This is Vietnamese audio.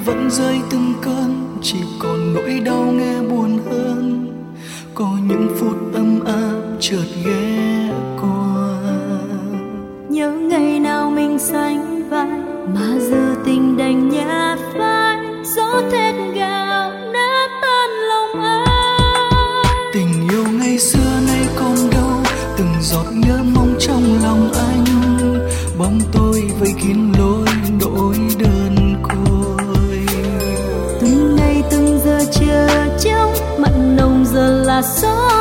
vẫn rơi từng cơn, chỉ còn nỗi đau nghe buồn hơn. Có những phút ấm áp chợt ghé qua. Nhớ ngày nào mình sánh vai, mà giờ tình đành nhạt phai. Gió thét gào nát tan lòng ai. Tình yêu ngày xưa nay còn đâu, từng giọt nhớ mong trong lòng anh. Bóng tôi vây kín lối nỗi đơn côi. Từng ngày từng giờ chờ trông, mặn nồng giờ là gió